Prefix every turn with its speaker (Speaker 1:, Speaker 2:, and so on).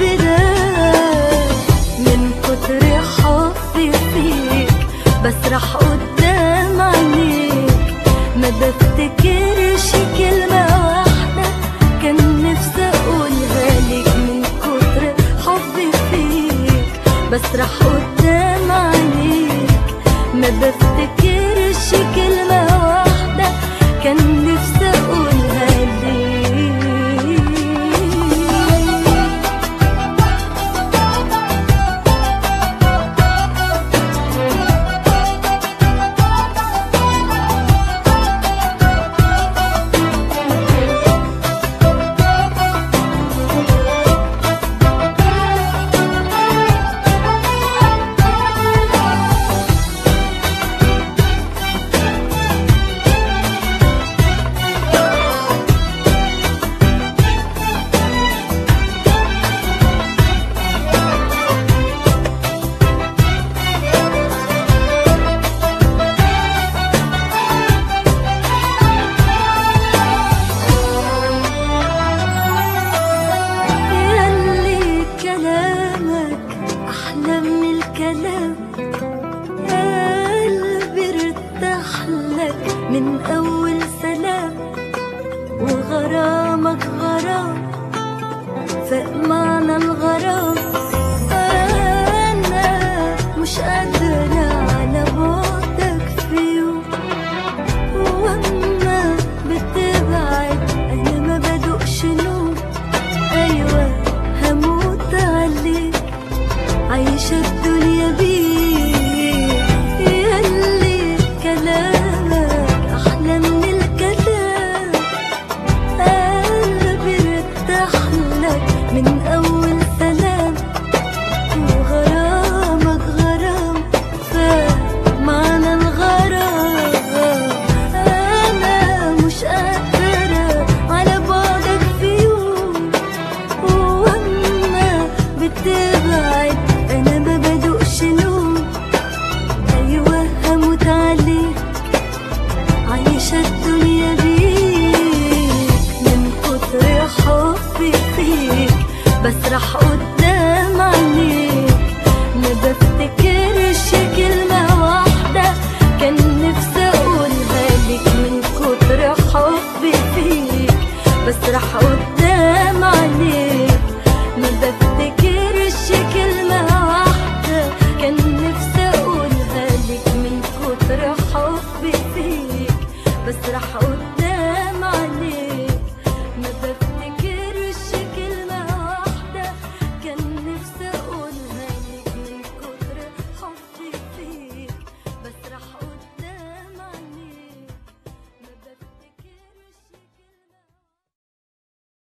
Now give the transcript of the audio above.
Speaker 1: ده من كتر حبي فيك بسرح قدام عينيك، ما بفتكرش كلمة واحدة كان نفسي اقولها لك. من كتر حبي فيك بسرح قدام عينيك، ما بفتكرش كلمة واحدة كان نفسي اقولها لك. قلبي ارتاح لك من أول سلام، وغرامك غرام فاق معنى الغرام. أنا مش قادرة على بعدك في يوم، وأما بتبعد أنا ما بدوقش نوم. أيوة هموت عليك، عايشة الدنيا بيك. ياللي كلامك أحلى من الكلام، قلبي ارتاح لك من أول سلام، وغرامك غرام فمعنى الغرام. أنا مش قادرة على بعدك في يوم، وأما بتبعد أنا ما بدوقش نوم. أيوة هموت عليك، عايشة الدنيا بيك. من كتر حبي فيك بسرح قدام عينيك، ما بفتكرش كلمة واحدة كان نفسي أقولها لك. من كتر حبي فيك بسرح قدام